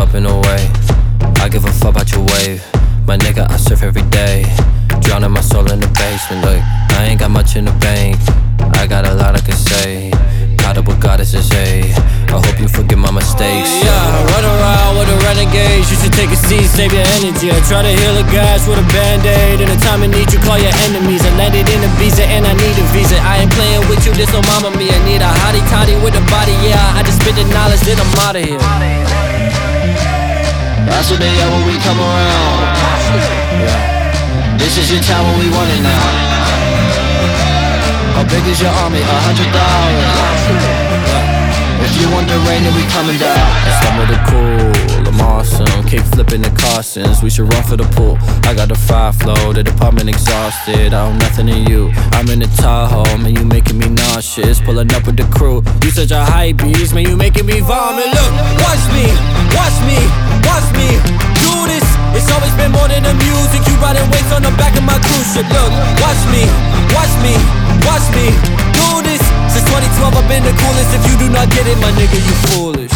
jumping away. I give a fuck about your wave. My nigga, I surf every day. Drowning my soul in the basement. Look, I ain't got much in the bank. I got a lot I can say. Caught up with goddesses, hey. I hope you forgive my mistakes. Yeah, run around with a renegade. You should take a seat, save your energy. I try to heal a gash with a band-aid. In a time of need, you call your enemies. I landed in Ibiza and I need a visa. I ain't playing with you, this no mama me. I need a hottie toddy with a body, yeah. I just spit the knowledge, then I'm outta here. That's what they are when we come around. This is your time when we want it now. How big is your army? 100,000. If you want the rain, then we coming down. Some of the cool, I'm awesome. Kick flipping the Carsons, we should run for the pool. I got the 5 flow, the department exhausted. I owe nothing to you. I'm in the Tahoe, man, you making me nauseous. Pulling up with the crew, you such a hype beast, man, you making me vomit. Look, watch me, watch me, watch me do this. It's always been more than the music. You riding waves on the back of my cruise ship. Look, watch me, watch me, watch me do this. Since 2012 I've been the coolest. If you do not get it, my nigga, you foolish.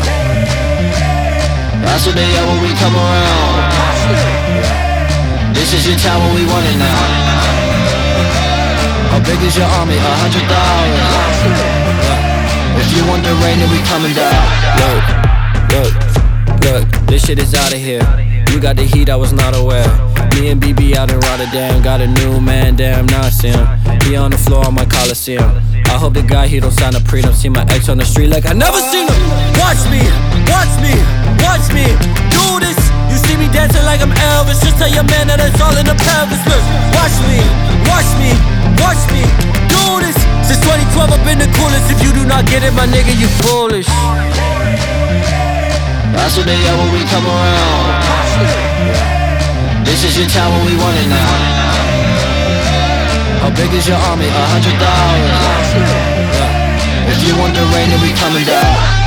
That's what they are when we come around. This is your time when we want it now. How big is your army? 100,000. If you want the rain, then we coming down. Look, this shit is out of here. You got the heat, I was not aware. Me and BB out in Rotterdam. Got a new man, damn, now I see him. He on the floor on my Coliseum. I hope the guy, he don't sign a prenup. See my ex on the street like I never seen him. Watch me, watch me, watch me do this. You see me dancing like I'm Elvis. Just tell your man that it's all in the pelvis. Look, watch me, watch me, watch me do this. Since 2012 I've been the coolest. If you do not get it, my nigga, you foolish. That's what they are when we come around. This is your time when we want it now. How big is your army? 100,000. If you want the rain, then we coming down.